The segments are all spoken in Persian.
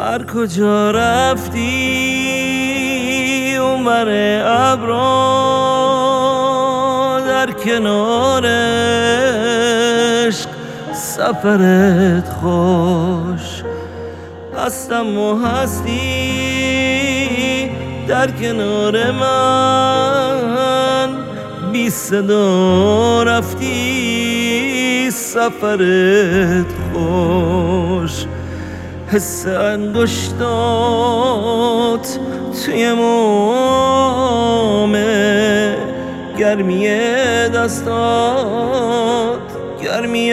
هر کجا رفتی اونور ابرا، در کنار عشق سفرت خوش. هستم و هستی در کنار من، بی صدا رفتی سفرت خوش. حس انگشتات توی مومه، گرمی دستات گرمی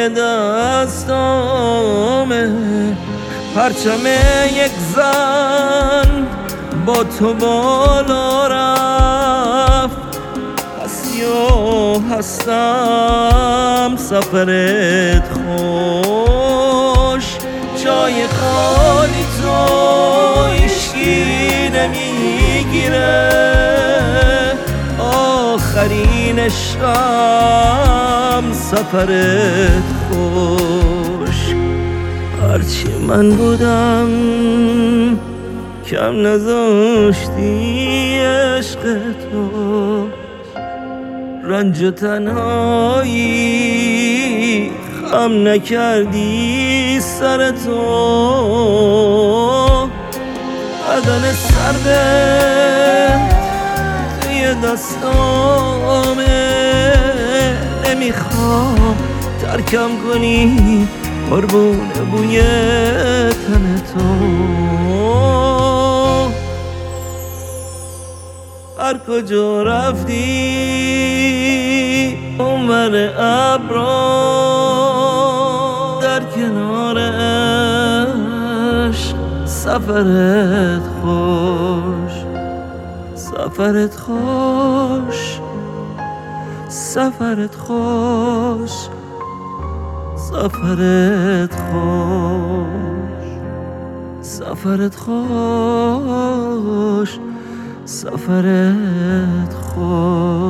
دستامه. پرچم یک زن با تو بالا رفت، هستی و هستم سفرت خوش. جای خالی تو هیچکی نمیگیره، آخرین عشقم سفرت خوش. هرچی من بودم کم نذاشتی عشق تو، رنج و تنهایی خم نکردی سر تو. بدن سردت توی دستامه، نمیخوام ترکم کنی قربون بوی تن تو. هر کجا رفتی اونور ابرا، در کنار عشق سفرت خوش. سفرت خوش، سفرت خوش، سفرت خوش، سفرت خوش، سفرت خوش.